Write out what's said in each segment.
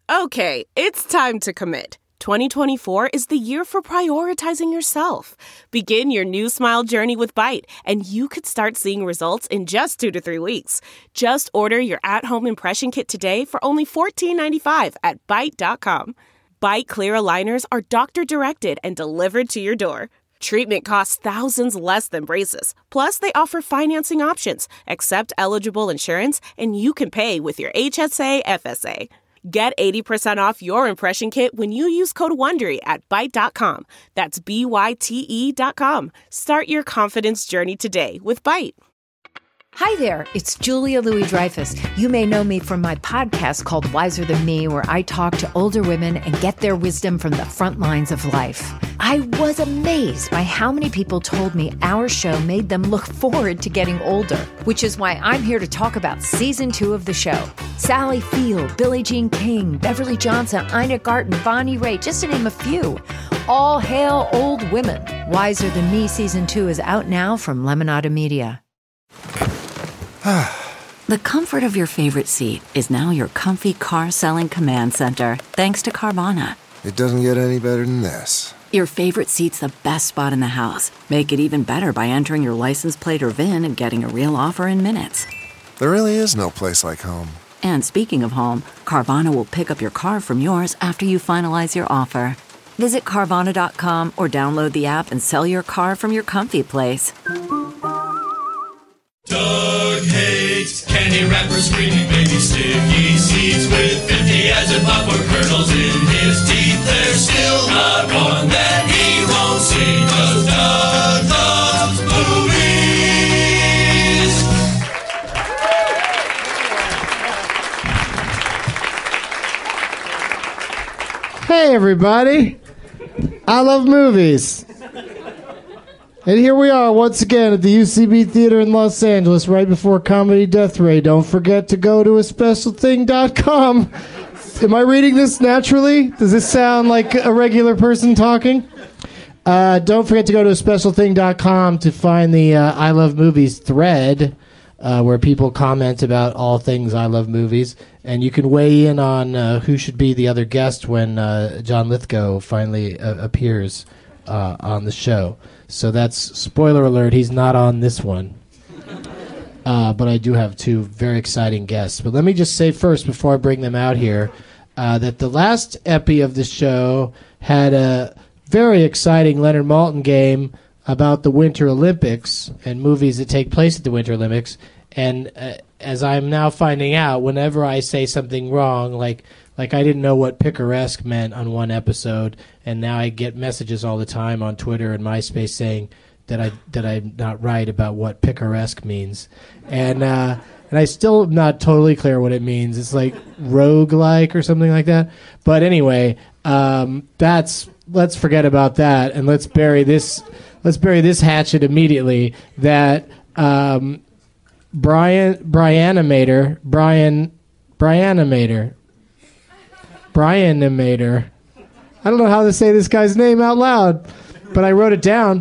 Okay, it's time to commit. 2024 is the year for prioritizing yourself. Begin your new smile journey with Byte, and you could start seeing results in just 2 to 3 weeks. Just order your at-home impression kit today for only $14.95 at Byte.com. Byte Clear aligners are doctor-directed and delivered to your door. Treatment costs thousands less than braces. Plus, they offer financing options, accept eligible insurance, and you can pay with your HSA FSA. Get 80% off your impression kit when you use code WONDERY at Byte.com. That's BYTE.com. Start your confidence journey today with Byte. Hi there, it's Julia Louis-Dreyfus. You may know me from my podcast called Wiser Than Me, where I talk to older women and get their wisdom from the front lines of life. I was amazed by how many people told me our show made them look forward to getting older, which is why I'm here to talk about season 2 of the show. Sally Field, Billie Jean King, Beverly Johnson, Ina Garten, Bonnie Raitt, just to name a few. All hail old women. Wiser Than Me season 2 is out now from Lemonada Media. The comfort of your favorite seat is now your comfy car-selling command center, thanks to Carvana. It doesn't get any better than this. Your favorite seat's the best spot in the house. Make it even better by entering your license plate or VIN and getting a real offer in minutes. There really is no place like home. And speaking of home, Carvana will pick up your car from yours after you finalize your offer. Visit Carvana.com or download the app and sell your car from your comfy place. Doug hates candy wrappers, screaming baby sticky seeds with 50 as in popcorn kernels in his teeth. There's still not one that he won't see, 'cause Doug loves movies. Hey everybody, I love movies. And here we are once again at the UCB Theater in Los Angeles, right before Comedy Death Ray. Don't forget to go to aspecialthing.com. Am I reading this naturally? Does this sound like a regular person talking? Don't forget to go to aspecialthing.com to find the I Love Movies thread, where people comment about all things I Love Movies. And you can weigh in on who should be the other guest when John Lithgow finally appears on the show. So that's, spoiler alert, he's not on this one. But I do have 2 very exciting guests. But let me just say first, before I bring them out here, that the last epi of the show had a very exciting Leonard Maltin game about the Winter Olympics and movies that take place at the Winter Olympics. And as I'm now finding out, whenever I say something wrong, like I didn't know what picaresque meant on one episode, and now I get messages all the time on Twitter and MySpace saying that I'm not right about what picaresque means, and I still am not totally clear what it means. It's like roguelike or something like that. But anyway, let's forget about that and let's bury this hatchet immediately. That Brianimator. I don't know how to say this guy's name out loud, but I wrote it down.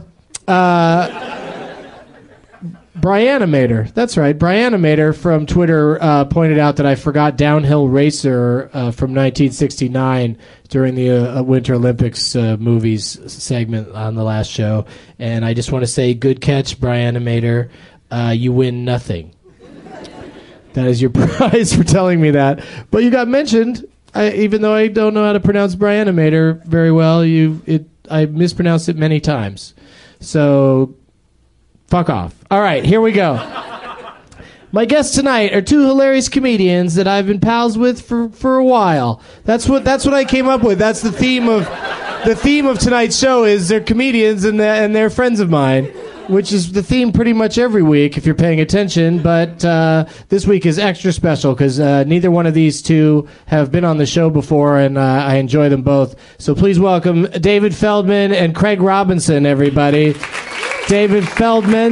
Brianimator. That's right. Brianimator from Twitter pointed out that I forgot Downhill Racer from 1969 during the Winter Olympics movies segment on the last show. And I just want to say, good catch, Brianimator. You win nothing. That is your prize for telling me that. But you got mentioned. Even though I don't know how to pronounce Brianimator very well, I mispronounced it many times. So, fuck off. All right, here we go. My guests tonight are 2 hilarious comedians that I've been pals with for a while. That's what I came up with. That's the theme of tonight's show. Is they're comedians and they're friends of mine, which is the theme pretty much every week if you're paying attention. But this week is extra special because neither one of these 2 have been on the show before, and I enjoy them both. So please welcome David Feldman and Craig Robinson, everybody. David Feldman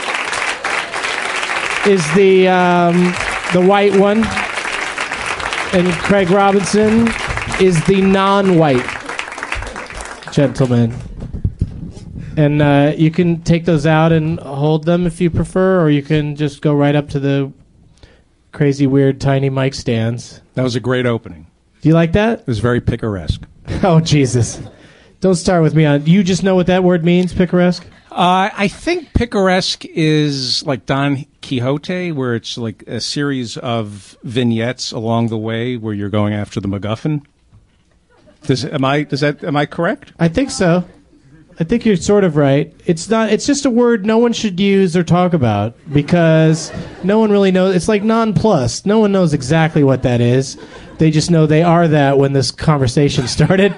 is the white one, and Craig Robinson is the non-white gentleman. And you can take those out and hold them if you prefer, or you can just go right up to the crazy, weird, tiny mic stands. That was a great opening. Do you like that? It was very picaresque. Oh, Jesus. Don't start with me on... You just know what that word means, picaresque? I think picaresque is like Don Quixote, where it's like a series of vignettes along the way where you're going after the MacGuffin. Am I correct? I think so. I think you're sort of right. It's just a word no one should use or talk about because no one really knows. It's like nonplussed. No one knows exactly what that is. They just know they are that when this conversation started.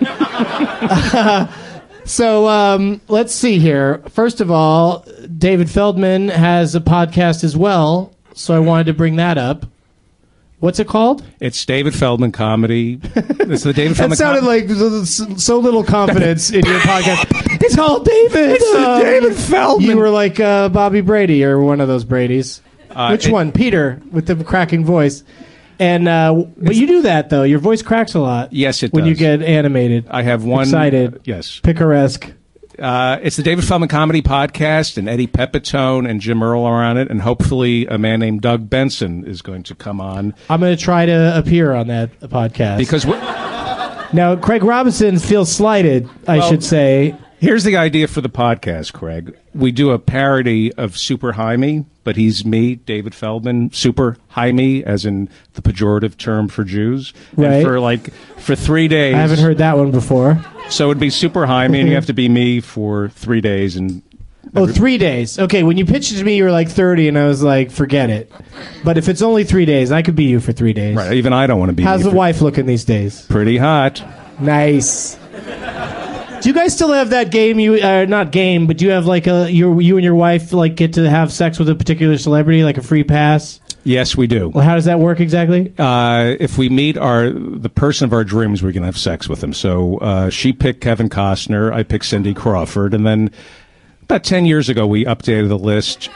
So let's see here. First of all, David Feldman has a podcast as well, so I wanted to bring that up. What's it called? It's David Feldman Comedy. It's the David Feldman. That sounded like so little confidence in your podcast. It's called David. It's David Feldman. You were like Bobby Brady or one of those Bradys. Which one? Peter with the cracking voice. And but you do that though. Your voice cracks a lot. Yes, it when does. You get animated. I have one. Excited. Yes. Picaresque. It's the David Feldman Comedy Podcast, and Eddie Pepitone and Jim Earl are on it, and hopefully a man named Doug Benson is going to come on. I'm going to try to appear on that podcast. Because now, Craig Robinson feels slighted, I should say. Here's the idea for the podcast, Craig. We do a parody of Super Jaime, but he's me, David Feldman, Super Jaime, as in the pejorative term for Jews. Right. And for 3 days. I haven't heard that one before. So it'd be Super Jaime, and you have to be me for 3 days. And 3 days. Okay, when you pitched it to me, you were like 30, and I was like, forget it. But if it's only 3 days, I could be you for 3 days. Right, even I don't want to be How's me the wife looking these days? Pretty hot. Nice. Do you guys still have that game? Not game, but do you have like you and your wife like get to have sex with a particular celebrity, like a free pass? Yes, we do. Well, how does that work exactly? If we meet the person of our dreams, we can have sex with him. So she picked Kevin Costner, I picked Cindy Crawford, and then about 10 years ago we updated the list.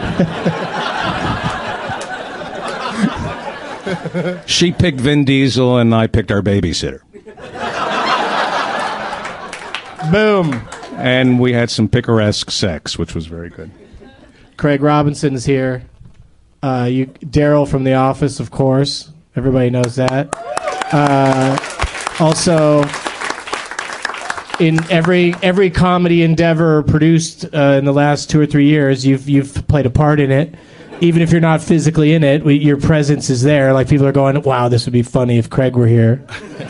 She picked Vin Diesel, and I picked our babysitter. Boom. And we had some picaresque sex, which was very good. Craig Robinson's here. Daryl from The Office, of course. Everybody knows that. Also, in every comedy endeavor produced in the last 2 or 3 years, you've played a part in it. Even if you're not physically in it, your presence is there. Like people are going, "Wow, this would be funny if Craig were here."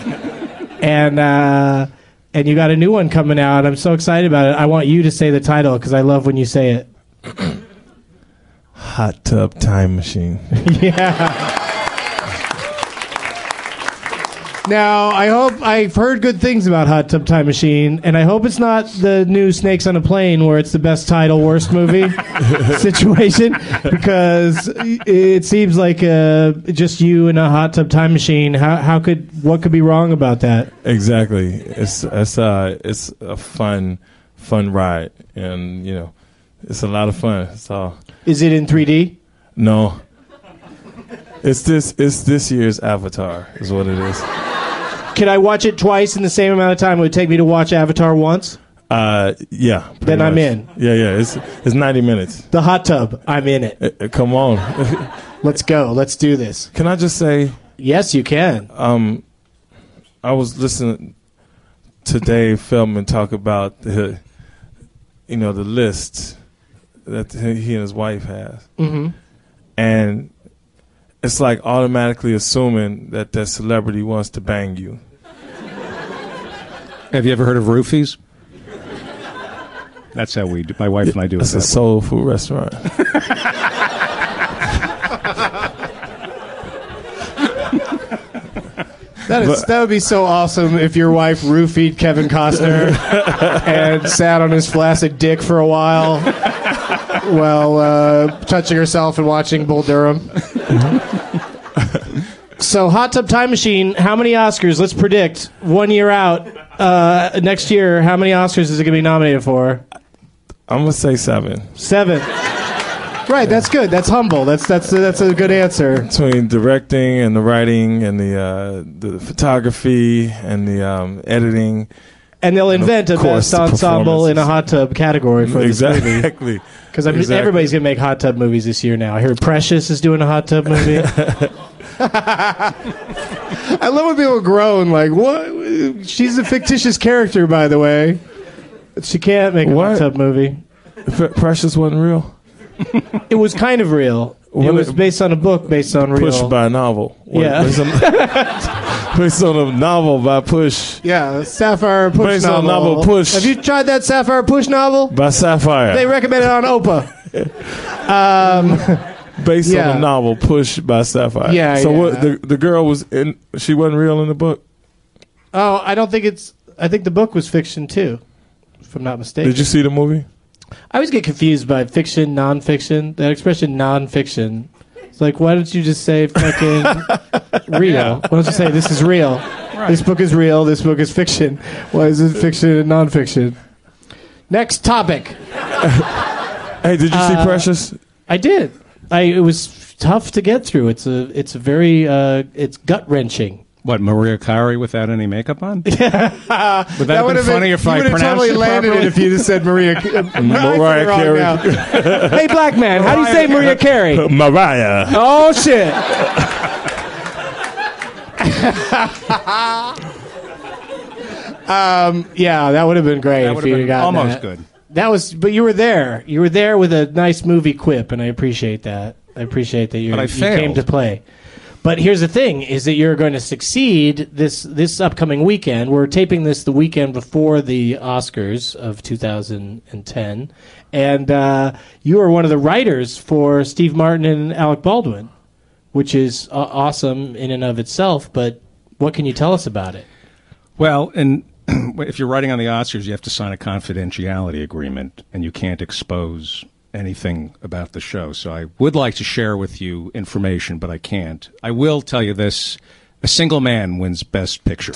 And you got a new one coming out. I'm so excited about it. I want you to say the title because I love when you say it. Hot Tub Time Machine. Yeah. Now, I've heard good things about Hot Tub Time Machine, and I hope it's not the new Snakes on a Plane where it's the best title, worst movie situation, because it seems like just you and a hot tub time machine. What could be wrong about that? Exactly. It's a fun ride, and it's a lot of fun. It's all. Is it in 3D? No. It's this year's Avatar is what it is. Can I watch it twice in the same amount of time it would take me to watch Avatar once? Yeah. Then I'm in. Yeah. It's 90 minutes. The hot tub. I'm in it. Come on. Let's go. Let's do this. Can I just say? Yes, you can. I was listening to Dave Feldman talk about the list that he and his wife have, and it's like automatically assuming that celebrity wants to bang you. Have you ever heard of roofies? That's how we do. My wife and I do it. It's a soul food restaurant. That would be so awesome if your wife roofied Kevin Costner and sat on his flaccid dick for a while while touching herself and watching Bull Durham. So, Hot Tub Time Machine, how many Oscars? Let's predict 1 year out. Next year, how many Oscars is it going to be nominated for? I'm going to say 7. 7. Right, that's good. That's humble. That's a good answer. Between directing and the writing and the photography and the editing. And they'll invent a best ensemble in a hot tub category for this movie. Exactly. Because everybody's going to make hot tub movies this year now. I heard Precious is doing a hot tub movie. I love when people groan like, what? She's a fictitious character, by the way. She can't make a hot tub movie. Precious wasn't real? It was kind of real. It was based on a book based on real. Pushed by a novel. Yeah. Based on a novel by Push. Yeah, Sapphire Push based novel. on novel Push. Have you tried that Sapphire Push novel? By Sapphire. They recommend it on Oprah. Based on a novel Push by Sapphire. Yeah. So what? The girl was in. She wasn't real in the book. Oh, I don't think it's. I think the book was fiction too, if I'm not mistaken. Did you see the movie? I always get confused by fiction, nonfiction. That expression, nonfiction. It's like, why don't you just say fucking real? Why don't you say this is real? Right. This book is real. This book is fiction. Why is it fiction and nonfiction? Next topic. Hey, did you see Precious? I did. It was tough to get through. It's a very it's gut wrenching. What, Maria Carey without any makeup on? Would that have been funny if I pronounced totally it landed properly? it if you just said Mariah Carey. Hey, black man, how do you say Maria Carey? Mariah. Oh, shit. Yeah, that would have been great if you got almost good. That was, but you were there. You were there with a nice movie quip, and I appreciate that. I appreciate that you came to play. But here's the thing, is that you're going to succeed this upcoming weekend. We're taping this the weekend before the Oscars of 2010. And you are one of the writers for Steve Martin and Alec Baldwin, which is awesome in and of itself. But what can you tell us about it? Well, and if you're writing on the Oscars, you have to sign a confidentiality agreement, and you can't expose anything about the show. So I would like to share with you information, but I can't. I will tell you this. A single man wins Best Picture.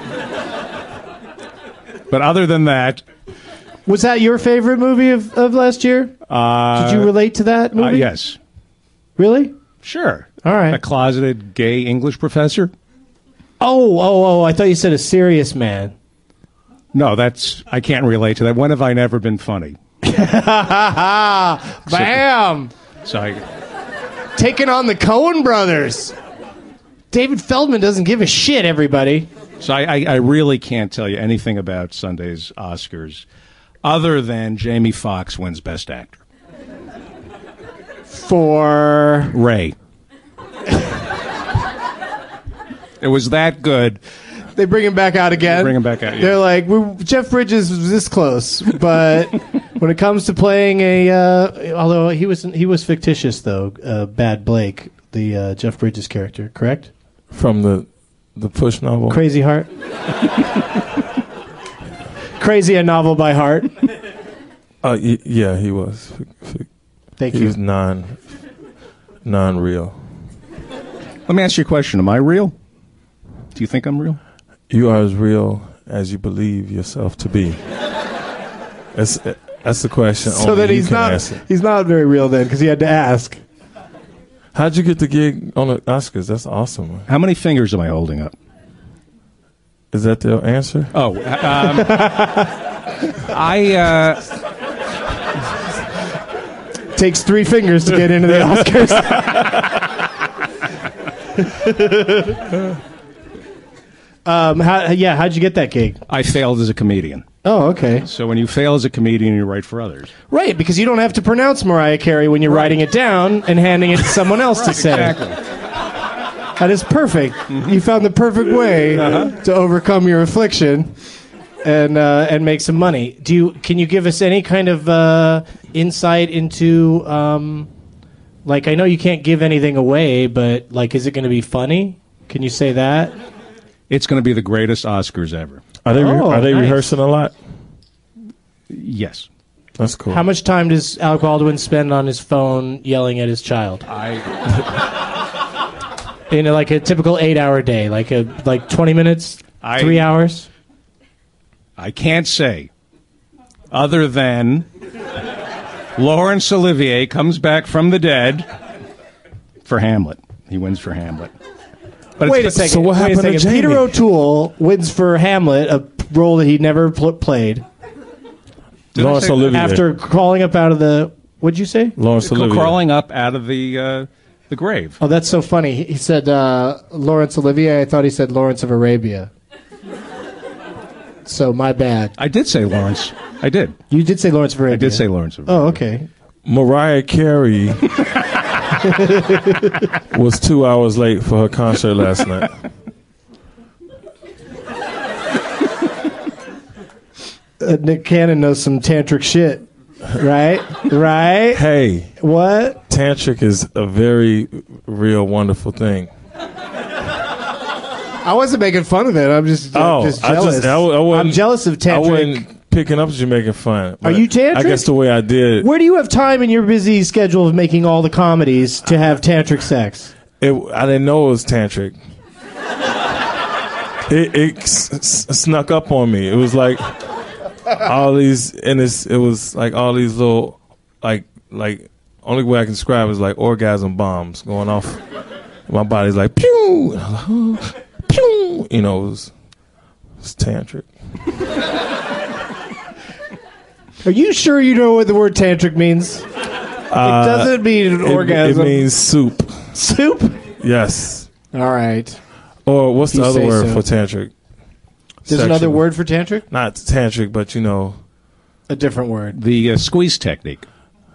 But other than that... Was that your favorite movie of last year? Did you relate to that movie? Yes. Really? Sure. All right. A closeted gay English professor? Oh, I thought you said a serious man. No, I can't relate to that. When have I never been funny? Bam! So taking on the Coen brothers. David Feldman doesn't give a shit, everybody. So I really can't tell you anything about Sunday's Oscars other than Jamie Foxx wins Best Actor. For? Ray. It was that good. They bring him back out again. Yeah. They're like, Jeff Bridges was this close, but when it comes to playing although he was fictitious though, Bad Blake, the Jeff Bridges character, correct? From the Push novel. Crazy Heart. Crazy, a novel by heart. Yeah, he was. Thank you. He was non-real. Let me ask you a question. Am I real? Do you think I'm real? You are as real as you believe yourself to be. That's the question. So that he's not very real then, because he had to ask. How'd you get the gig on the Oscars? That's awesome. How many fingers am I holding up? Is that the answer? Oh, takes 3 fingers to get into the Oscars. How'd you get that gig? I failed as a comedian. Oh, okay. So when you fail as a comedian, you write for others. Right, because you don't have to pronounce Mariah Carey when you're writing it down and handing it to someone else to say. Exactly. That is perfect. You found the perfect way to overcome your affliction and make some money. Can you give us any kind of insight into like, I know you can't give anything away, but like, is it going to be funny? Can you say that? It's going to be the greatest Oscars ever. Are they nice. rehearsing a lot? Yes. That's cool. How much time does Alec Baldwin spend on his phone yelling at his child? In like a typical 8-hour day, like 20 minutes, 3 hours? I can't say, other than Laurence Olivier comes back from the dead for Hamlet. He wins for Hamlet. But wait a second. So what happened to Jamie? Peter O'Toole wins for Hamlet, a role that he never played. Laurence Olivier. After crawling up out of the... What'd you say? Laurence Olivier. Crawling up out of the the grave. Oh, that's so funny. He said Laurence Olivier. I thought he said Lawrence of Arabia. So my bad. I did say Lawrence. I did. You did say Lawrence of Arabia. I did say Lawrence of Arabia. Oh, okay. Mariah Carey was 2 hours late for her concert last night. Nick Cannon knows some tantric shit, right? Right? Hey. What? Tantric is a very real, wonderful thing. I wasn't making fun of it. I'm just jealous. I'm jealous of tantric. I wasn't picking up that you're making fun. Are you tantric? I guess the way I did. Where do you have time in your busy schedule of making all the comedies to have tantric sex? I didn't know it was tantric. It snuck up on me. It was like all these, and it was like all these little, like only way I can describe it is like orgasm bombs going off. My body's like pew, pew. You know, it was tantric. Are you sure you know what the word tantric means? It doesn't mean orgasm. It means soup. Soup? Yes. All right. Or what's the other word for tantric? There's another word for tantric? Not tantric, but a different word. The squeeze technique.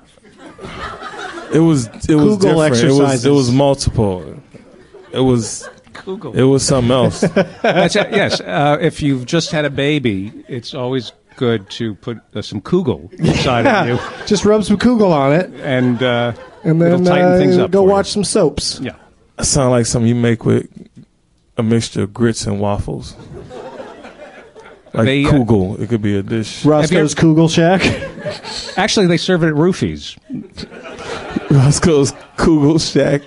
It was different. Exercises. It was multiple. It was something else. Yes. If you've just had a baby, it's always good to put some Kugel inside of you. Just rub some Kugel on it, and then it'll tighten things up. Go watch some soaps. Yeah. It sounds like something you make with a mixture of grits and waffles. Like Kugel. It could be a dish. Roscoe's Kugel Shack. Actually, they serve it at Roofies. Roscoe's Kugel Shack.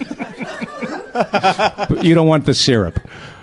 But you don't want the syrup.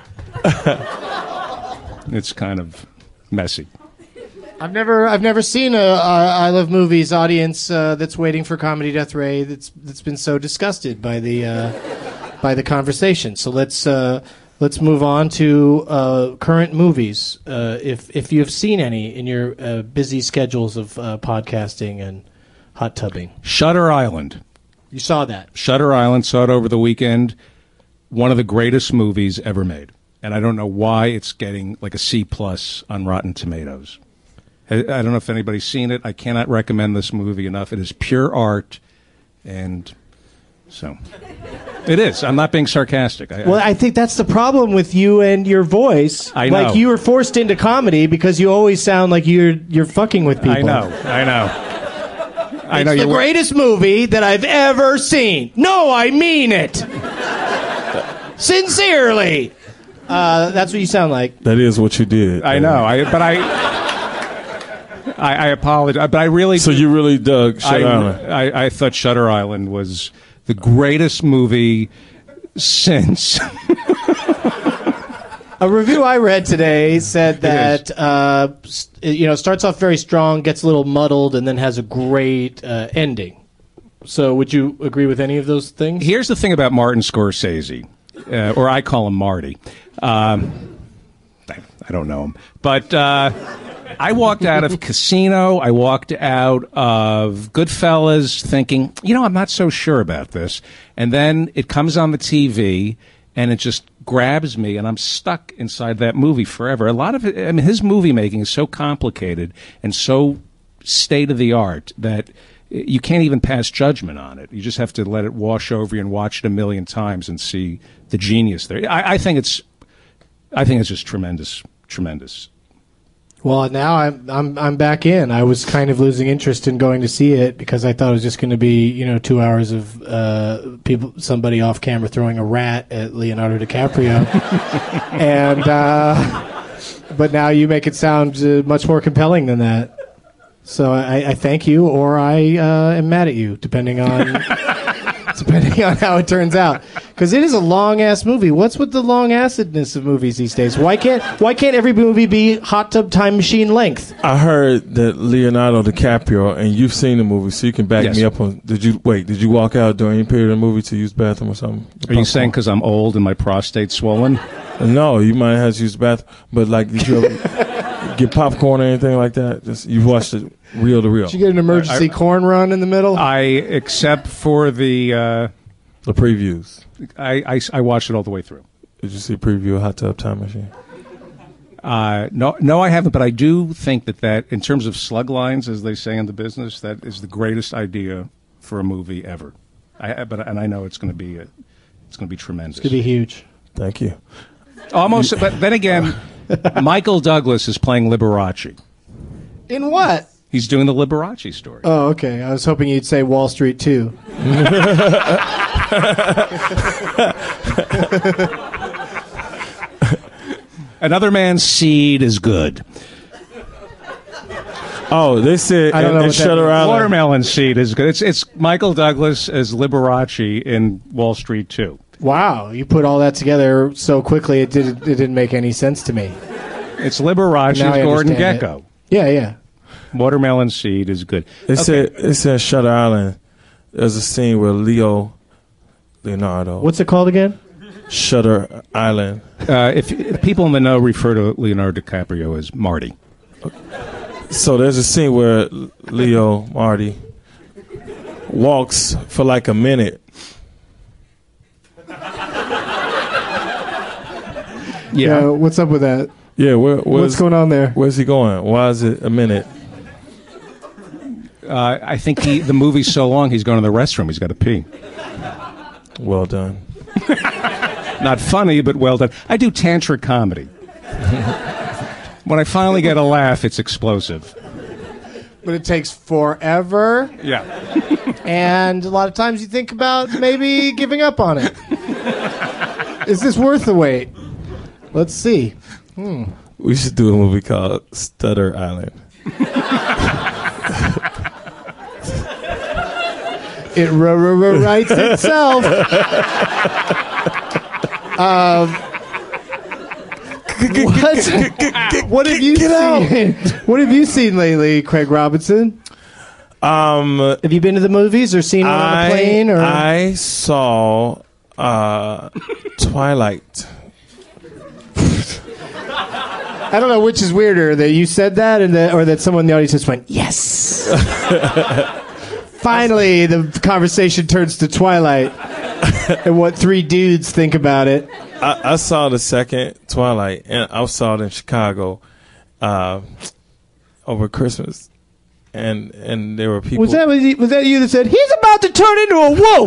It's kind of messy. I've never seen a I Love Movies audience that's waiting for Comedy Death Ray that's been so disgusted by the conversation. So let's move on to current movies. If you've seen any in your busy schedules of podcasting and hot tubbing. Shutter Island. You saw that. Shutter Island, saw it over the weekend. One of the greatest movies ever made. And I don't know why it's getting like a C+ on Rotten Tomatoes. I don't know if anybody's seen it. I cannot recommend this movie enough. It is pure art, and so it is. I'm not being sarcastic. I think that's the problem with you and your voice. I know. Like you were forced into comedy because you always sound like you're fucking with people. I know. It's the greatest movie that I've ever seen. No, I mean it. Sincerely. That's what you sound like. That is what you did. I know. I apologize, but I really. So you really dug Shutter Island? I thought Shutter Island was the greatest movie since. A review I read today said that starts off very strong, gets a little muddled, and then has a great ending. So would you agree with any of those things? Here's the thing about Martin Scorsese, or I call him Marty. I don't know him, but I walked out of Casino. I walked out of Goodfellas thinking, I'm not so sure about this. And then it comes on the TV, and it just grabs me, and I'm stuck inside that movie forever. A lot of it, his movie making is so complicated and so state of the art that you can't even pass judgment on it. You just have to let it wash over you and watch it a million times and see the genius there. I think it's just tremendous. Well, now I'm back in. I was kind of losing interest in going to see it because I thought it was just going to be 2 hours of somebody off camera throwing a rat at Leonardo DiCaprio, and but now you make it sound much more compelling than that. So I thank you, or I am mad at you, depending on how it turns out. Because it is a long-ass movie. What's with the long-assedness of movies these days? Why can't every movie be Hot Tub Time Machine length? I heard that Leonardo DiCaprio, and you've seen the movie, so you can back me up on. Did you walk out during any period of the movie to use the bathroom or something? Are you saying because I'm old and my prostate's swollen? No, you might have to use the bathroom. But did you ever get popcorn or anything like that? You've watched it reel to reel. Did you get an emergency corn run in the middle? Except for the The previews. I watched it all the way through. Did you see a preview of Hot Tub Time Machine? No, I haven't. But I do think that in terms of slug lines, as they say in the business, that is the greatest idea for a movie ever. And I know it's going to be tremendous. It's going to be huge. Thank you. Almost, but then again, Michael Douglas is playing Liberace. In what? He's doing the Liberace story. Oh, okay. I was hoping you'd say Wall Street 2. Another man's seed is good. Oh, they said I don't know what that Shutter means. Island. Watermelon seed is good. It's Michael Douglas as Liberace in Wall Street 2. Wow, you put all that together so quickly it didn't make any sense to me. It's Liberace Now I as Gordon understand Gekko. Yeah. Watermelon seed is good. It said Shutter Island. There's a scene where Leonardo. What's it called again? Shutter Island. If people in the know refer to Leonardo DiCaprio as Marty. So there's a scene where Marty walks for like a minute. Yeah. What's up with that? Yeah, What's going on there? Where's he going? Why is it a minute? I think the movie's so long he's going to the restroom. He's got to pee. Well done. Not funny, but well done. I do tantric comedy. When I finally get a laugh, it's explosive. But it takes forever, Yeah. and a lot of times you think about maybe giving up on it. Is this worth the wait? Let's see. We should do a movie called Stutter Island. It writes itself. What have you seen? What have you seen lately, Craig Robinson? Have you been to the movies or seen one on a plane? Or I saw Twilight. I don't know which is weirder, that you said that or that someone in the audience just went, yes. Finally, the conversation turns to Twilight and what three dudes think about it. I saw the second Twilight, and I saw it in Chicago over Christmas, and there were people. Was that you that said he's about to turn into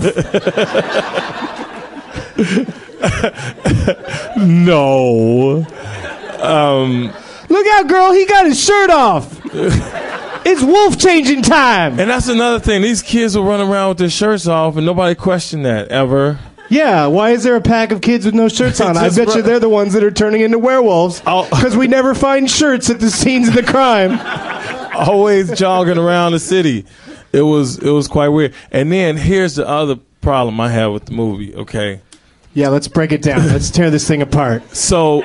a wolf? No. Look out, girl! He got his shirt off. It's wolf changing time. And that's another thing. These kids will run around with their shirts off, and nobody questioned that ever. Yeah, why is there a pack of kids with no shirts on? I bet you they're the ones that are turning into werewolves because we never find shirts at the scenes of the crime. Always jogging around the city. It was quite weird. And then here's the other problem I have with the movie. Okay. Yeah, let's break it down. Let's tear this thing apart. So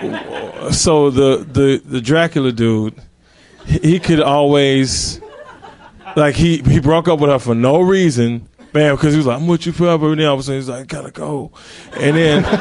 the Dracula dude, he could always, like, he broke up with her for no reason. Man, because he was like, I'm with you forever. And then all of a sudden he's like, gotta go. And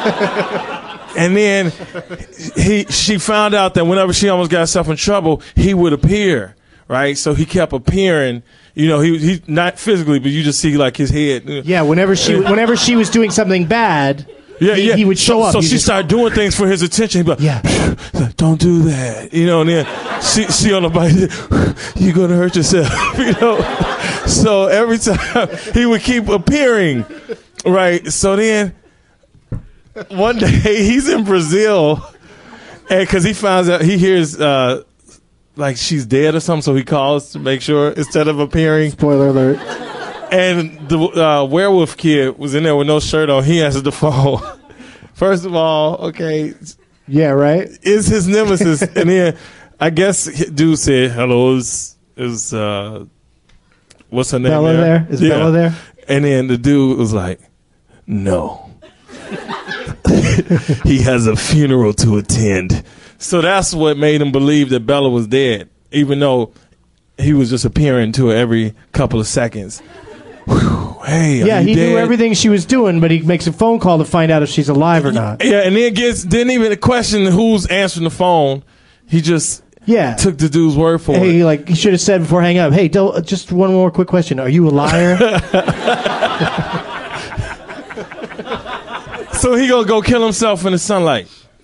then she found out that whenever she almost got herself in trouble, he would appear, right? So he kept appearing. You know, he not physically, but you just see like his head. Yeah, whenever she was doing something bad, he would show up. So she started doing things for his attention. He'd be like, don't do that. You know, and then she on the bike, you're going to hurt yourself. You know? So every time he would keep appearing, right? So then one day he's in Brazil, and because he finds out, he hears like she's dead or something, so he calls to make sure instead of appearing. Spoiler alert. And the werewolf kid was in there with no shirt on. He answered the phone. First of all, okay. Yeah, right? Is his nemesis. And then I guess dude said, hello, is what's her name? Bella there? Is Bella there? And then the dude was like, no. He has a funeral to attend. So that's what made him believe that Bella was dead, even though he was just appearing to her every couple of seconds. Hey, yeah, he dead? knew everything she was doing, but he makes a phone call to find out if she's alive or not. Yeah, and then didn't even question who's answering the phone. He just took the dude's word for it. He should have said before hanging up, hey, just one more quick question. Are you a liar? So he gonna go kill himself in the sunlight.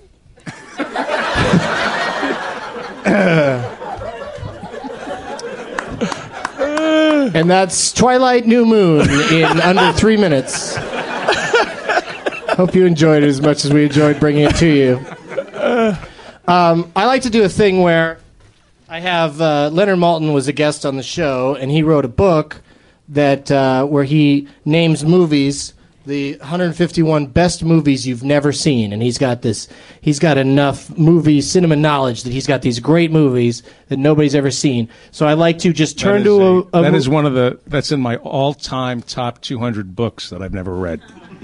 And that's Twilight New Moon in under 3 minutes. Hope you enjoyed it as much as we enjoyed bringing it to you. I like to do a thing where I have Leonard Maltin was a guest on the show, and he wrote a book that where he names movies, the 151 best movies you've never seen, and he's got enough movie cinema knowledge that he's got these great movies that nobody's ever seen. So I like to just turn to a that is one of that's in my all-time top 200 books that I've never read.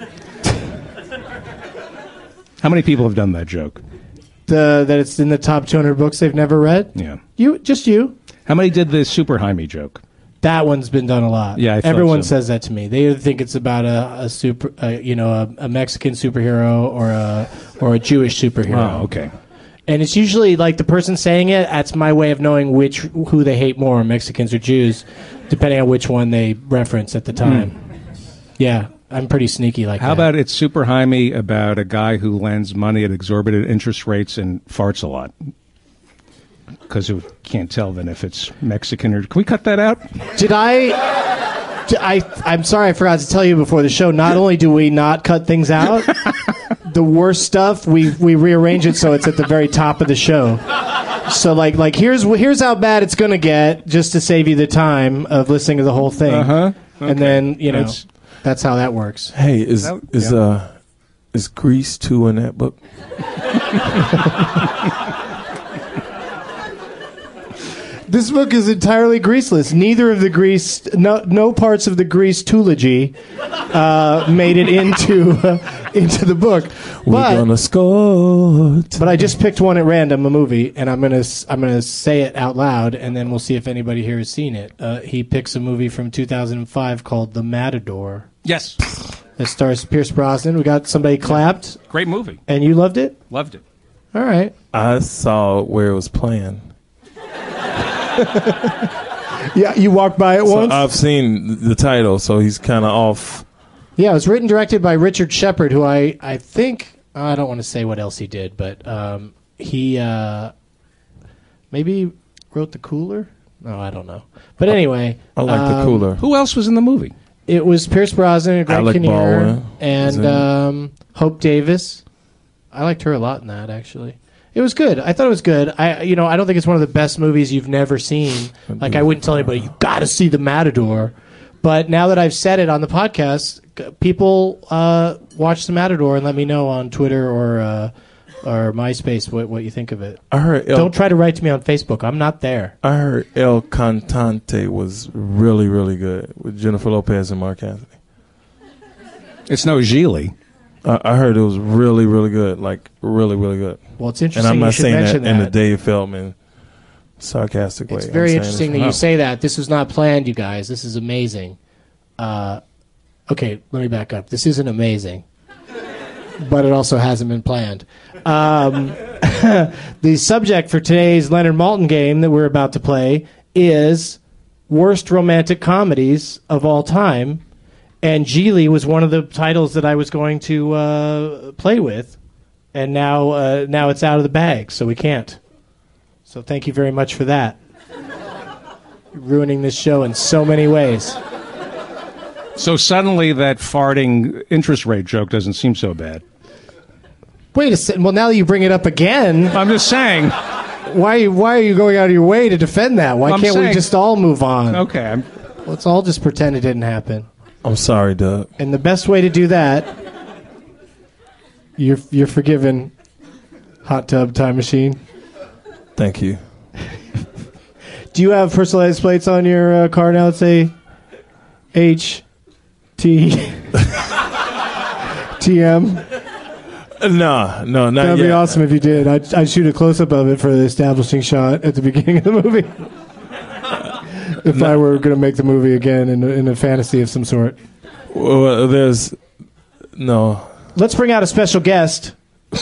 How many people have done that joke? That it's in the top 200 books they've never read? Yeah. You. How many did the Super Jaime joke? That one's been done a lot. Yeah, I thought everyone so. says that to me. They either think it's about a Mexican superhero or a Jewish superhero. Oh, okay. And it's usually like the person saying it. That's my way of knowing who they hate more, Mexicans or Jews, depending on which one they reference at the time. Yeah, I'm pretty sneaky like that. How about it's Super Jaime about a guy who lends money at exorbitant interest rates and farts a lot? Because you can't tell then if it's Mexican or... Can we cut that out? I'm sorry, I forgot to tell you before the show. Not only do we not cut things out, the worst stuff, we rearrange it so it's at the very top of the show. So like here's how bad it's going to get, just to save you the time of listening to the whole thing. Uh-huh. Okay. And then, that's how that works. Hey, is Grease 2 in that book? This book is entirely Greaseless. Neither of the Grease, no parts of the Grease trilogy made it into the book. We're gonna score. But I just picked one at random, a movie, and I'm gonna say it out loud, and then we'll see if anybody here has seen it. He picks a movie from 2005 called The Matador. Yes. That stars Pierce Brosnan. We got somebody clapped. Great movie. And you loved it? Loved it. All right. I saw where it was playing. Yeah, you walked by it once? I've seen the title, so he's kind of off. Yeah, it was written and directed by Richard Shepard, who I think, I don't want to say what else he did, but he maybe wrote The Cooler? No, I don't know. But anyway. I like The Cooler. Who else was in the movie? It was Pierce Brosnan and Greg Alec Kinnear Baldwin and Hope Davis. I liked her a lot in that, actually. It was good. I thought it was good. I don't think it's one of the best movies you've never seen. Like, I wouldn't tell anybody, you got to see The Matador. But now that I've said it on the podcast, people watch The Matador and let me know on Twitter or MySpace what you think of it. I heard Don't try to write to me on Facebook. I'm not there. I heard El Cantante was really, really good with Jennifer Lopez and Mark Anthony. It's no Gigli. I heard it was really, really good. Like, really, really good. Well, it's interesting. And I'm not saying that that in a Dave Feldman sarcastic way. It's very interesting that you say that. This was not planned, you guys. This is amazing. Okay, let me back up. This isn't amazing, but it also hasn't been planned. The subject for today's Leonard Maltin game that we're about to play is worst romantic comedies of all time. And Gigli was one of the titles that I was going to play with, and now it's out of the bag, so we can't. So thank you very much for that. You're ruining this show in so many ways. So suddenly that farting interest rate joke doesn't seem so bad. Wait a second. Well, now that you bring it up again, I'm just saying. Why are you going out of your way to defend that? Why can't we just all move on? Okay. Let's all just pretend it didn't happen. I'm sorry, Doug. And the best way to do that, you're forgiven, Hot Tub Time Machine. Thank you. Do you have personalized plates on your car now that say HTTM? No, not That'd yet. be awesome if you did. I'd shoot a close-up of it for the establishing shot at the beginning of the movie. If I were going to make the movie again in a fantasy of some sort. Well, there's no. Let's bring out a special guest.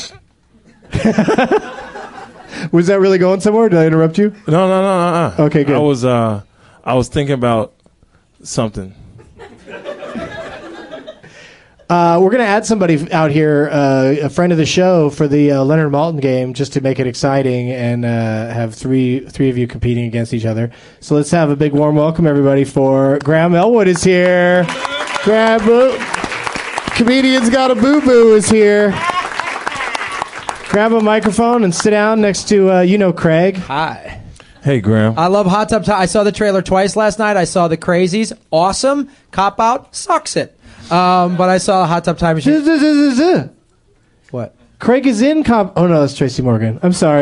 Was that really going somewhere? Did I interrupt you? No. Okay, good. I was thinking about something. We're going to add somebody out here, a friend of the show, for the Leonard Maltin game, just to make it exciting and have three of you competing against each other. So let's have a big warm welcome, everybody, for Graham Elwood is here. Graham, Comedian's Got a Boo-Boo is here. Grab a microphone and sit down next to, Craig. Hi. Hey, Graham. I love Hot Tub Time. I saw the trailer twice last night. I saw The Crazies. Awesome. Cop Out. Sucks it. But I saw Hot Tub Time Machine. What? Craig is in Cop... Oh, no, that's Tracy Morgan. I'm sorry.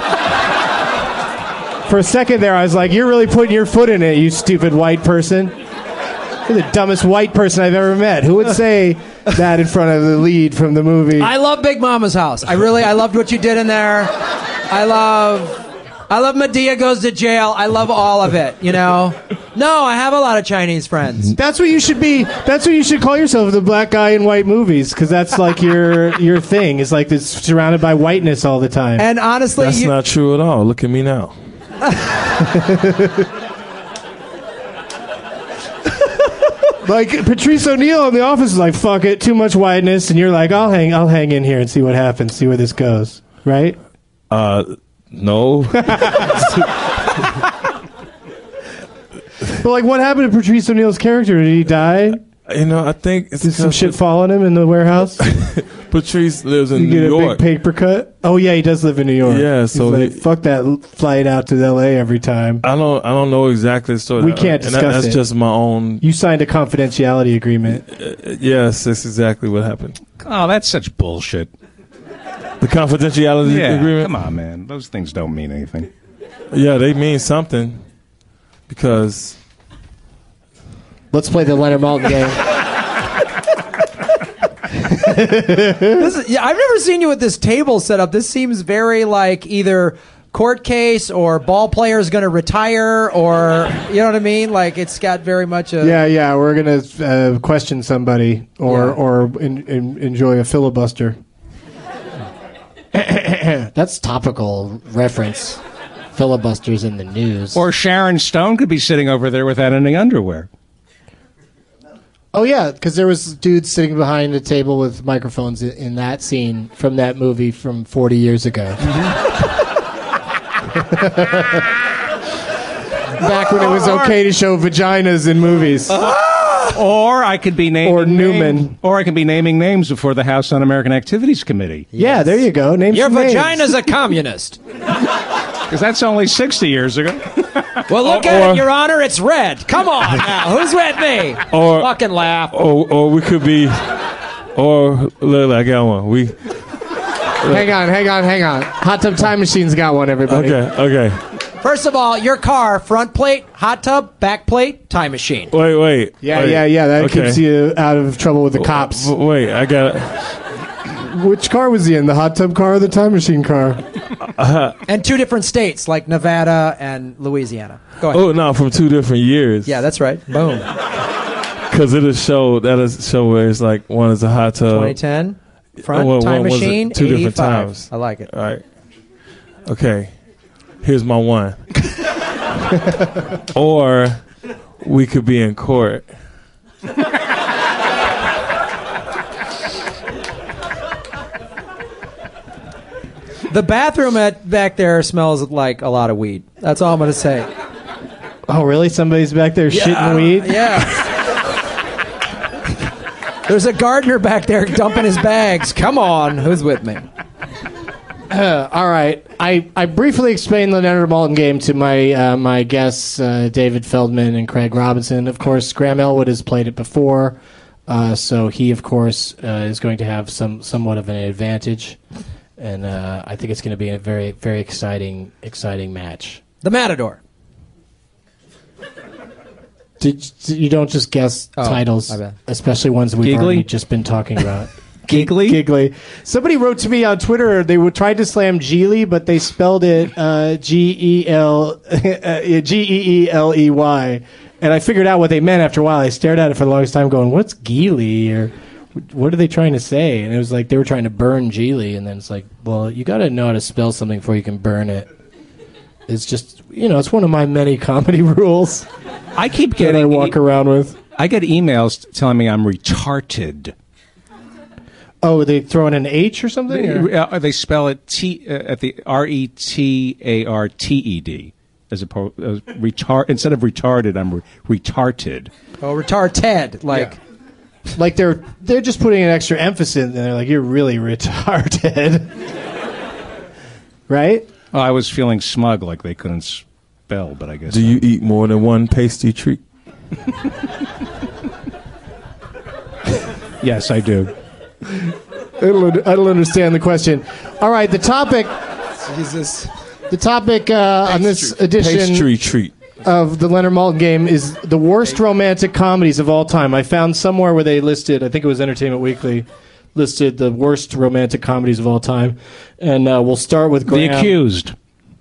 For a second there, I was like, you're really putting your foot in it, you stupid white person. You're the dumbest white person I've ever met. Who would say that in front of the lead from the movie? I love Big Mama's House. I loved what you did in there. I love Medea Goes to Jail. I love all of it, No, I have a lot of Chinese friends. That's what you should be. That's what you should call yourself, the black guy in white movies, because that's like your thing. It's like it's surrounded by whiteness all the time. And honestly, that's not true at all. Look at me now. Like Patrice O'Neill in The Office is like, fuck it, too much whiteness, and you're like, I'll hang in here and see what happens, see where this goes, right? No. But like, what happened to Patrice O'Neill's character? Did he die? I think did some shit fall on him in the warehouse? Patrice lives in New New York. Get a big paper cut. Oh yeah, he does live in New York. Yeah, so like, fuck that flight out to L.A. every time. I don't know exactly the story. We can't discuss that's it. That's just my own. You signed a confidentiality agreement. Yes, that's exactly what happened. Oh, that's such bullshit. The confidentiality agreement. Come on, man. Those things don't mean anything. Yeah, they mean something because. Let's play the Leonard Maltin game. I've never seen you with this table set up. This seems very like either court case or ball player is going to retire, or you know what I mean. Like it's got very much a yeah. We're gonna question somebody or enjoy a filibuster. That's topical reference. Filibusters in the news. Or Sharon Stone could be sitting over there without any underwear. Oh, yeah, because there was dudes sitting behind a table with microphones in that scene from that movie from 40 years ago. Back when it was okay to show vaginas in movies. Or I could be naming or Newman. Or I could be naming names before the House Un-American Activities Committee. Yes. Yeah, there you go. Name Your some vagina's names. a communist. Because that's only 60 years ago. Well, look at it, Your Honor. It's red. Come on now. Who's with me? Or fucking laugh. Or we could be. Or look, I got one. Hang on. Hot Tub Time Machine's got one, everybody. Okay. First of all, your car, front plate, hot tub, back plate, time machine. Wait. Yeah. That keeps you out of trouble with the cops. Wait, I got it. Which car was he in? The hot tub car or the time machine car? And two different states, like Nevada and Louisiana. Go ahead. Oh, no, from 2 different years. Yeah, that's right. Boom. Because it'll show where it's like one is a hot tub. 2010, front, time machine, 2 85. different times. I like it. All right. Okay. Here's my one. Or we could be in court. The bathroom back there smells like a lot of weed. That's all I'm going to say. Oh, really? Somebody's back there shitting weed? Yeah. There's a gardener back there dumping his bags. Come on. Who's with me? All right. I briefly explained the Leonard Maltin game to my guests, David Feldman and Craig Robinson. Of course, Graham Elwood has played it before, so he, of course, is going to have somewhat of an advantage. And I think it's going to be a very, very exciting match. The Matador. You don't just guess titles, especially ones we've already just been talking about. Giggly. Somebody wrote to me on Twitter. They tried to slam Geely, but they spelled it Geelley. And I figured out what they meant after a while. I stared at it for the longest time, going, "What's Geely?" or "What are they trying to say?" And it was like they were trying to burn Geely, and then it's like, well, you got to know how to spell something before you can burn it. It's just, it's one of my many comedy rules. I keep getting that I walk around with. I get emails telling me I'm retarded. Oh, they throw in an H or something? They spell it at the RETARTED as opposed retard. Instead of retarded, I'm retarted. Oh, retarded. Like they're just putting an extra emphasis in there. Like, you're really retarded. Right? Well, I was feeling smug, like they couldn't spell, but I guess. Do you eat more than one pasty treat? Yes, I do. I don't understand the question. All right, the topic. Jesus. The topic on this edition Pastry treat of the Leonard Maltin game is the worst romantic comedies of all time. I found somewhere where they listed, I think it was Entertainment Weekly, listed the worst romantic comedies of all time. And we'll start with Graham. The Accused.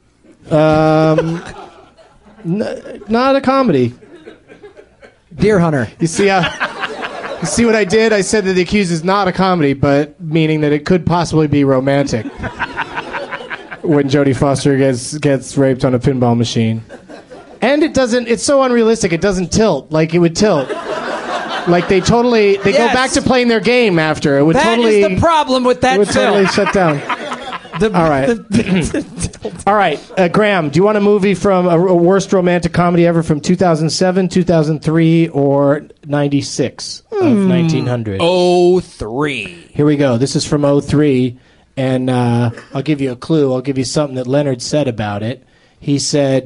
Not a comedy. Deer Hunter. You see what I did? I said that The Accused is not a comedy, but meaning that it could possibly be romantic. When Jodie Foster gets raped on a pinball machine. And it's so unrealistic, it doesn't tilt like it would tilt. Like they go back to playing their game after. It would That is the problem with that It would film. totally shut down. All right. All right, Graham, do you want a movie from a worst romantic comedy ever from 2007, 2003, or 96 of 1900? 03. Here we go. This is from 03, and I'll give you a clue. I'll give you something that Leonard said about it. He said,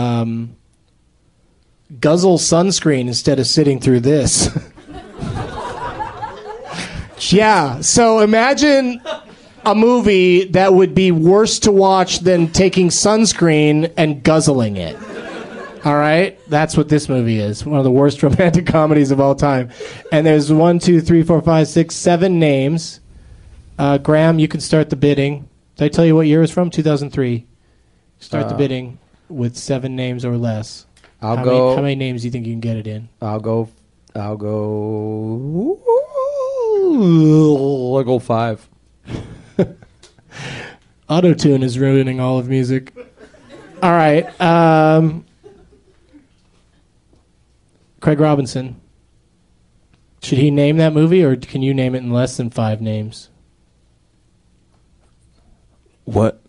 guzzle sunscreen instead of sitting through this. Yeah, so imagine a movie that would be worse to watch than taking sunscreen and guzzling it. All right? That's what this movie is. One of the worst romantic comedies of all time. And there's 1, 2, 3, 4, 5, 6, 7 names. Graham, you can start the bidding. Did I tell you what year it was from? 2003. Start the bidding with 7 names or less. How many names do you think you can get it in? I'll go 5. Auto-tune is ruining all of music. All right. Craig Robinson. Should he name that movie, or can you name it in less than 5 names? What?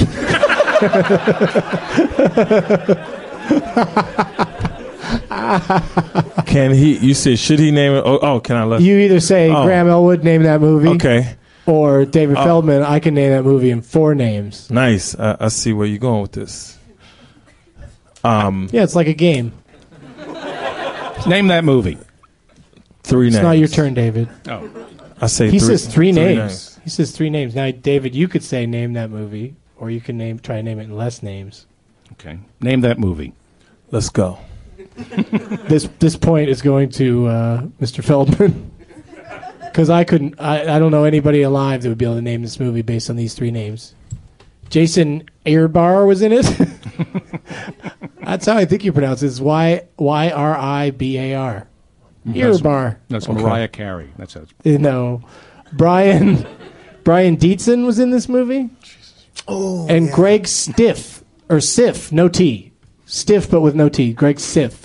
Can he? You said should he name it? Oh, can I let you either say Graham Elwood, name that movie? Okay. Or David Feldman, I can name that movie in 4 names. Nice. I see where you're going with this. Yeah, it's like a game. Name that movie. 3 names. It's not your turn, David. Oh. I say he 3. says 3 names. He says 3 names. Now, David, you could say name that movie, or you can try to name it in less names. Okay. Name that movie. Let's go. This point is going to Mr. Feldman. Because I don't know anybody alive that would be able to name this movie based on these 3 names. Jason Ehrbar was in it. That's how I think you pronounce it. It's Yribar. Ehrbar. That's Mariah Carey. That's how it's... No. Brian Dietzen was in this movie. Oh, and yeah. Greg Stiff, or Siff, no T. Stiff but with no T. Greg Siff.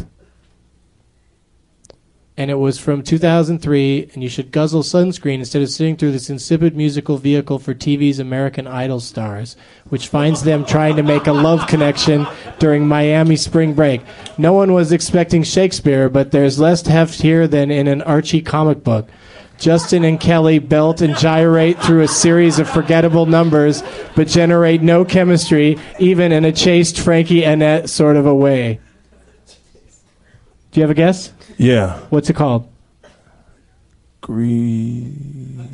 And it was from 2003, and you should guzzle sunscreen instead of sitting through this insipid musical vehicle for TV's American Idol stars, which finds them trying to make a love connection during Miami spring break. No one was expecting Shakespeare, but there's less heft here than in an Archie comic book. Justin and Kelly belt and gyrate through a series of forgettable numbers, but generate no chemistry, even in a chaste Frankie Annette sort of a way. Do you have a guess? Yeah. What's it called? Greed.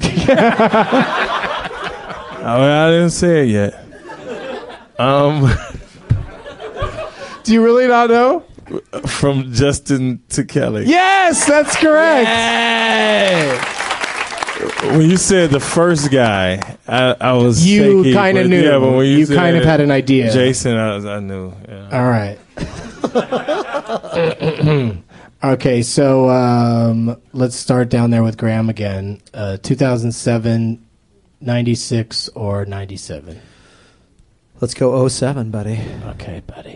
I didn't say it yet. Do you really not know? From Justin to Kelly. Yes, that's correct. Yay! When you said the first guy, I was you shaky, kind of knew. Yeah, but when you kind of had an idea. Jason, I knew. Yeah. All right. Okay, so let's start down there with Graham again. 2007, 96, or 97? Let's go 07, buddy. Okay, buddy.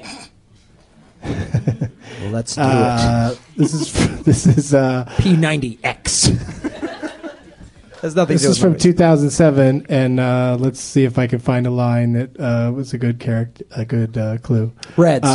Well, let's do it. This is P90X. Has nothing This to do is with from movies. 2007, and let's see if I can find a line that was a good clue. Reds.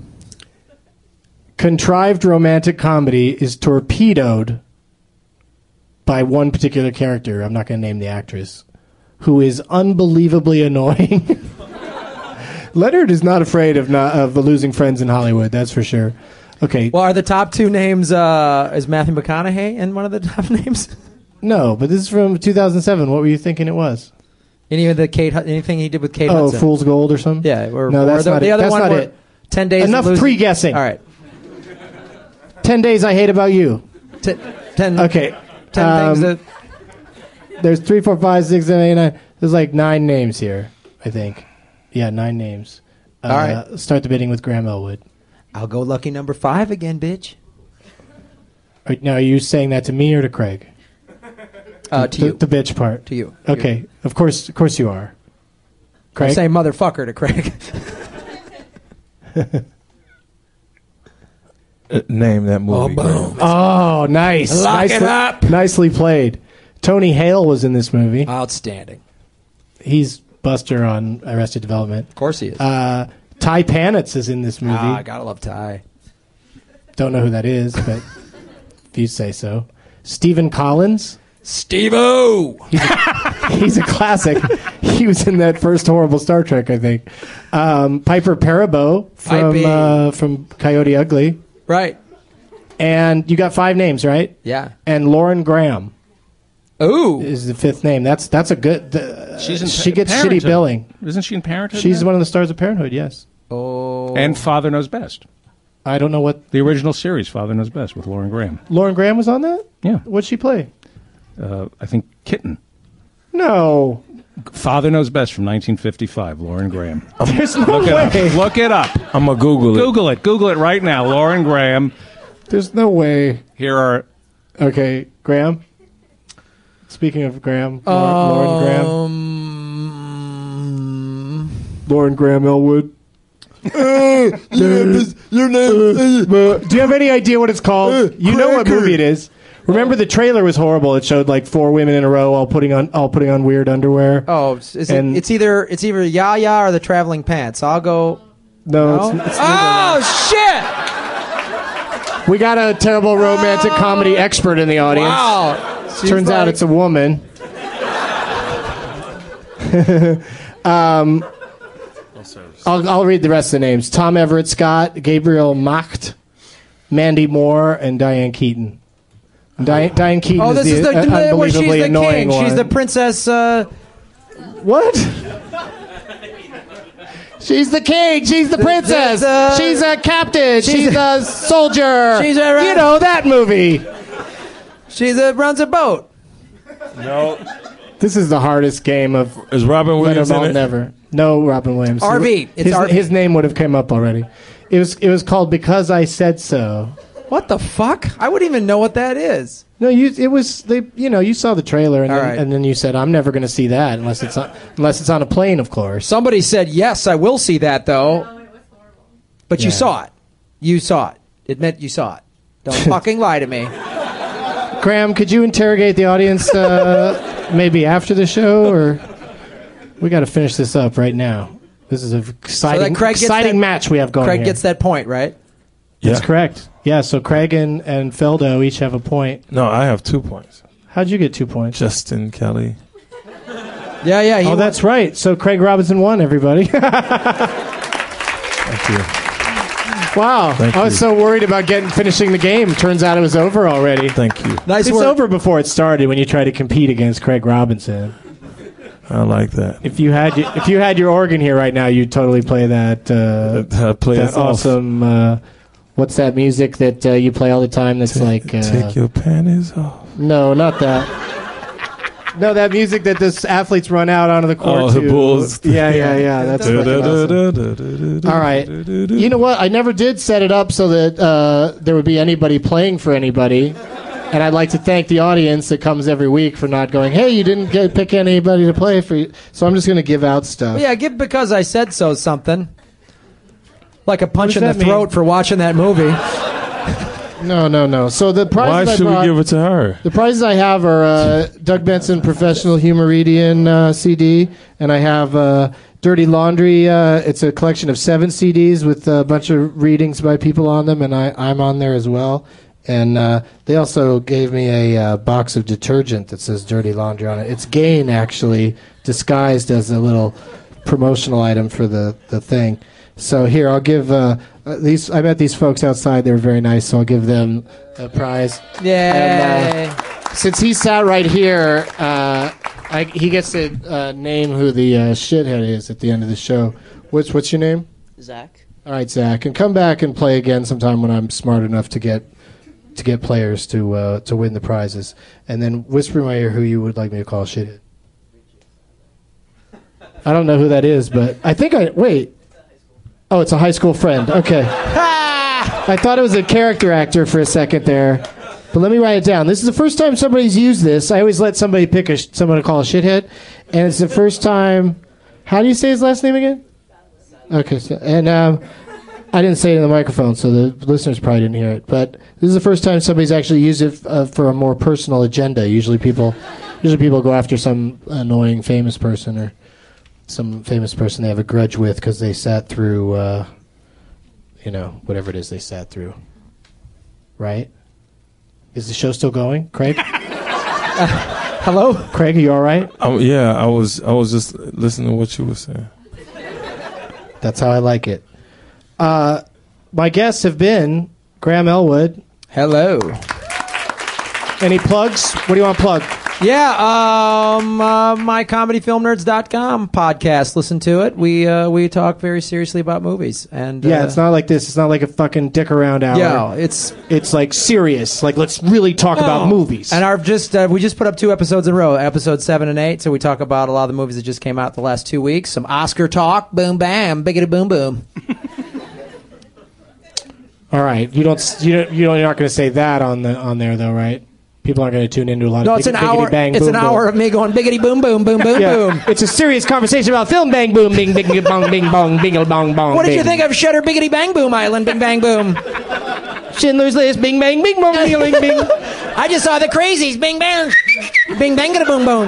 Contrived romantic comedy is torpedoed by one particular character. I'm not going to name the actress, who is unbelievably annoying. Leonard is not afraid of losing friends in Hollywood. That's for sure. Okay. Well, are the top two names? Is Matthew McConaughey in one of the top names? No, but this is from 2007. What were you thinking it was? Anything he did with Kate Hudson? Oh, Fool's Gold or something? Yeah. No, that's not it. The other That's one not were it. 10 Days. Enough of Losing. pre-guessing. All right. 10 Days I Hate About You. 10. Okay. 10 things that. There's 3, 4, 5, 6, 7, 8, 9. There's like 9 names here, I think. Yeah, 9 names. All right. Start the bidding with Graham Elwood. I'll go lucky number 5 again, bitch. Now, are you saying that to me or to Craig? To you. The bitch part. To you. Okay. Of course you are. Craig? I say motherfucker to Craig. Name that movie. boom. Oh, nice. Lock it up. Nicely played. Tony Hale was in this movie. Outstanding. He's Buster on Arrested Development. Of course he is. Ty Panitz is in this movie. I gotta love Ty. Don't know who that is, but if you say so. Stephen Collins. Steve-O! He's a classic. He was in that first horrible Star Trek, I think. Piper Perabo from Coyote Ugly. Right. And you got 5 names, right? Yeah. And Lauren Graham. Ooh. Is the 5th name. That's a good... she gets Parenthood. shitty billing. Isn't she in Parenthood? She's now? one of the stars of Parenthood, yes. Oh. And Father Knows Best. I don't know what... The original series, Father Knows Best, with Lauren Graham. Lauren Graham was on that? Yeah. What'd she play? I think Kitten. No. Father Knows Best from 1955, Lauren Graham. There's no way. Look it up. I'm going to Google it. Google it right now. Lauren Graham. There's no way. Here are... Okay, Graham. Speaking of Graham, Lauren Graham. Lauren Graham Elwood. Your name. Do you have any idea what it's called? You know what movie it is. Remember the trailer was horrible. It showed like 4 women in a row all putting on weird underwear. Oh, it's either Yaya or the Traveling Pants. I'll go. No. It's shit! We got a terrible romantic comedy expert in the audience. Wow. Turns out it's a woman. I'll read the rest of the names. Tom Everett Scott, Gabriel Macht, Mandy Moore, and Diane Keaton. Diane Keaton this is the where she's unbelievably the annoying king. one. She's the princess. What? She's the king. She's the princess. She's a captain. She's a soldier. She's a you know that movie. Runs a boat. No. This is the hardest game of. Is Robin Williams in it? Never. No, Robin Williams. RV. It's RV. His name would have come up already. It was called Because I Said So. What the fuck? I wouldn't even know what that is. No, you saw the trailer and Right. then you said I'm never going to see that unless it's on a plane, of course. Somebody said yes, I will see that though. But you Yeah. saw it. You saw it. It meant you saw it. Don't fucking lie to me. Graham, could you interrogate the audience maybe after the show, or we got to finish this up right now? This is an exciting match we have going. Craig here. gets that point, right? That's correct. Yeah, so Craig and Feldo each have a point. No, I have 2 points. How'd you get 2 points? Justin Kelly. Yeah. That's right. So Craig Robinson won, everybody. Thank you. Wow. I was so worried about finishing the game. Turns out it was over already. Thank you. Nice It's work. over before it started when you try to compete against Craig Robinson. I like that. If you had your organ here right now, you'd totally play that Play awesome what's that music that you play all the time that's take your panties off. No, not that. No, that music that the athletes run out onto the court Oh, to. the Bulls. Yeah. That's fucking awesome. All right. You know what? I never did set it up so that there would be anybody playing for anybody. And I'd like to thank the audience that comes every week for not going, hey, you didn't pick anybody to play for you. So I'm just going to give out stuff. Yeah, give Because I Said So something. Like a punch in What the does that throat mean? for watching that movie. No. So the Why prizes should we give it to her? The prizes I have are Doug Benson Professional Humoridian CD, and I have Dirty Laundry. It's a collection of 7 CDs with a bunch of readings by people on them, and I'm on there as well. And they also gave me a box of detergent that says Dirty Laundry on it. It's Gain, actually, disguised as a little promotional item for the thing. So here, I'll give these. I met these folks outside. They were very nice, so I'll give them a prize. Yay! And, since he sat right here, he gets to name who the shithead is at the end of the show. What's your name? Zach. All right, Zach, and come back and play again sometime when I'm smart enough to get players to win the prizes. And then whisper in my ear who you would like me to call shithead. I don't know who that is, but I think wait. Oh, it's a high school friend. Okay. I thought it was a character actor for a second there. But let me write it down. This is the first time somebody's used this. I always let somebody pick someone to call a shithead. And it's the first time... How do you say his last name again? Okay. So, and I didn't say it in the microphone, so the listeners probably didn't hear it. But this is the first time somebody's actually used it for a more personal agenda. Usually people go after some annoying famous person or some famous person they have a grudge with because they sat through, whatever it is they sat through. Right? Is the show still going, Craig? Hello, Craig. Are you all right? Yeah, I was just listening to what you were saying. That's how I like it. My guests have been Graham Elwood. Hello. Any plugs? What do you want to plug? Yeah, mycomedyfilmnerds.com podcast. Listen to it. We talk very seriously about movies, and it's not like this. It's not like a fucking dick around hour. Yeah, it's like serious. Like let's really talk about movies. And we just put up 2 episodes in a row, episodes 7 and 8. So we talk about a lot of the movies that just came out the last 2 weeks. Some Oscar talk, boom bam, biggity boom boom. All right, you're not going to say that on there though, right? People aren't going to tune into a lot of it's an hour. Bang, it's boom, an hour of me going biggity boom boom boom boom boom. It's a serious conversation about film. Bang boom, bing bing bong bing bong bingle bong bong. What did you think of Shutter Biggity Bang Boom Island? Bing bang boom. Schindler's List. Bing bang bing bong bing bing. I just saw The Crazies. Bing bang, bing bangity boom boom.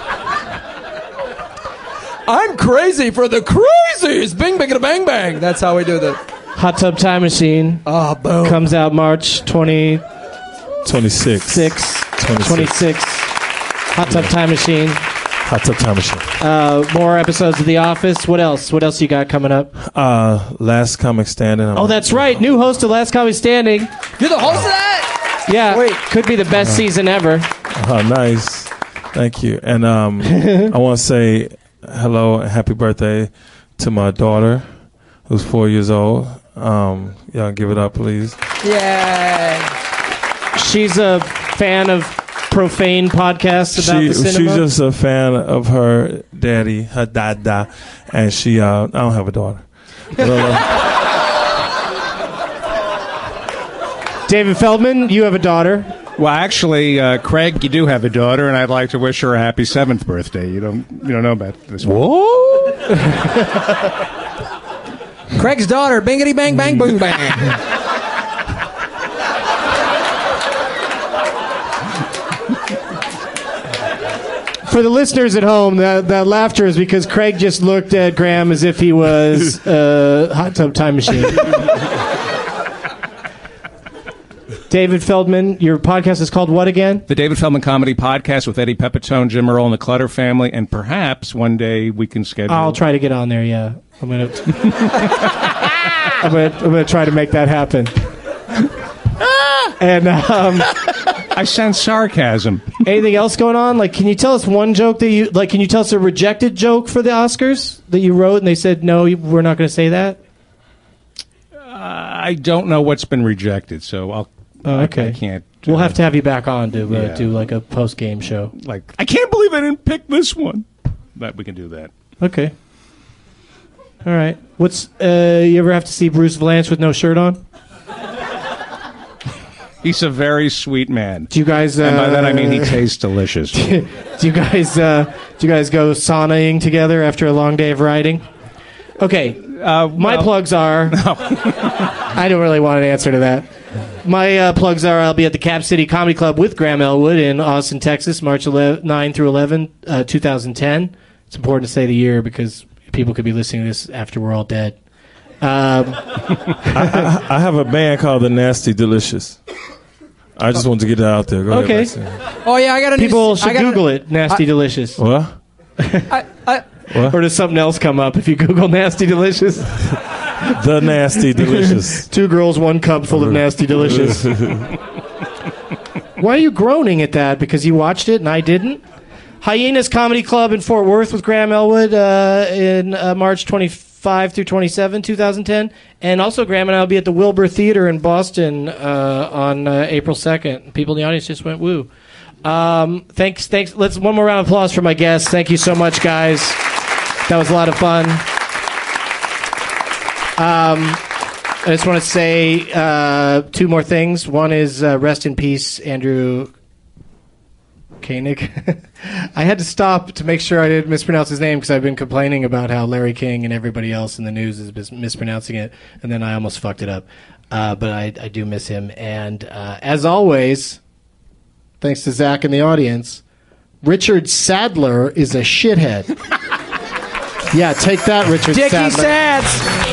I'm crazy for The Crazies. Bing bangity bang bang. That's how we do the Hot Tub Time Machine. Oh, boom. Comes out March 26. 26. Hot Tub Time Machine. Hot Tub Time Machine. More episodes of The Office. What else? What else you got coming up? Last Comic Standing. Oh, that's right. New host of Last Comic Standing. You're the host of that? Yeah. Wait. Could be the best season ever. Oh, nice. Thank you. And I want to say hello and happy birthday to my daughter, who's 4 years old. Y'all give it up, please. Yay. She's a fan of profane podcasts about the cinema? She's just a fan of her daddy, her dada, and she, I don't have a daughter. David Feldman, you have a daughter. Well, actually, Craig, you do have a daughter, and I'd like to wish her a happy 7th birthday. You don't know about this one. Whoa! Craig's daughter, bingity bang bang boom bang. For the listeners at home, that laughter is because Craig just looked at Graham as if he was a Hot Tub Time Machine. David Feldman, your podcast is called what again? The David Feldman Comedy Podcast with Eddie Pepitone, Jim Earl, and the Clutter Family, and perhaps one day we can schedule... I'll try to get on there, yeah. I'm gonna try to make that happen. And I sense sarcasm. Anything else going on? Like, can you tell us one joke that you like? Can you tell us a rejected joke for the Oscars that you wrote and they said no, we're not going to say that? I don't know what's been rejected, so I'll. Oh, okay. I can't. We'll have to have you back on to do like a post game show. Like, I can't believe I didn't pick this one. But we can do that. Okay. All right. What's you ever have to see Bruce Vilanch with no shirt on? He's a very sweet man. Do you guys? And by that I mean he tastes delicious. Do you guys go saunaing together after a long day of riding? Okay. My plugs are. No. I don't really want an answer to that. My plugs are I'll be at the Cap City Comedy Club with Graham Elwood in Austin, Texas, March 9 through 11, 2010. It's important to say the year because people could be listening to this after we're all dead. I have a band called The Nasty Delicious. I just wanted to get that out there. Go Okay. ahead. Oh yeah, I got a People should Google it. Nasty Delicious. What? Or does something else come up if you Google Nasty Delicious? The Nasty Delicious. 2 girls, 1 cup full of Nasty Delicious. Why are you groaning at that? Because you watched it and I didn't? Hyenas Comedy Club in Fort Worth with Graham Elwood in March 25 through 27, 2010. And also Graham and I will be at the Wilbur Theater in Boston on April 2nd. People in the audience just went woo. Thanks. Let's one more round of applause for my guests. Thank you so much, guys. That was a lot of fun. I just want to say 2 more things. One is rest in peace, Andrew Koenig. I had to stop to make sure I didn't mispronounce his name because I've been complaining about how Larry King and everybody else in the news is mispronouncing it, and then I almost fucked it up. But I do miss him. And as always, thanks to Zach and the audience, Richard Sadler is a shithead. Yeah, take that, Richard Dickie Sadler. Sads.